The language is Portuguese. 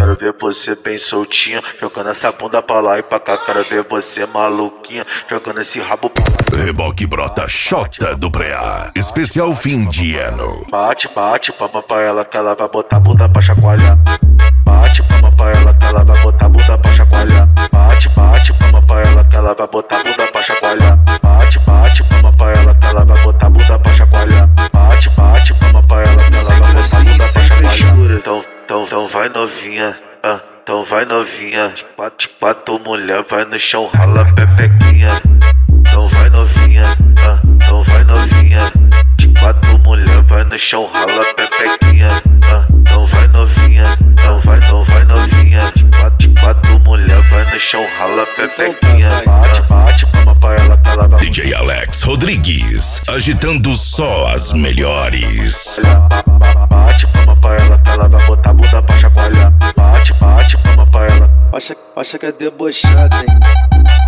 Quero ver você bem soltinha, jogando essa bunda pra lá e pra cá. Quero ver você maluquinha, jogando esse rabo pra lá. Reboque brota Xota do Preá, especial fim de ano. Bate, bate, palma pra ela que ela vai botar a bunda pra chacoalhar. Bate, palma pra ela que ela vai botar a bunda pra chacoalhar. Bate, bate, palma pra ela que ela vai botar a bunda pra chacoalhar. Bate, bate, palma pra ela que ela vai botar a bunda pra chacoalhar. Bate, bate, palma pra ela que ela vai botar a bunda pra chacoalhar. Então vai novinha, então vai novinha. Quatro mulher, vai no chão, rala pepequinha. Então vai novinha, então vai novinha. De quatro mulher, vai no chão, rala pepequinha. Então vai novinha, então vai novinha. De quatro mulher, vai no chão, rala pepequinha. Bate, bate, palma pra ela que ela vai. DJ Alex Rodrigues, agitando só as melhores. Bate, palma pra ela que ela vai botar a bunda pra chacoalhar. Bate, bate, palma pra ela. Acha que é debochado, hein?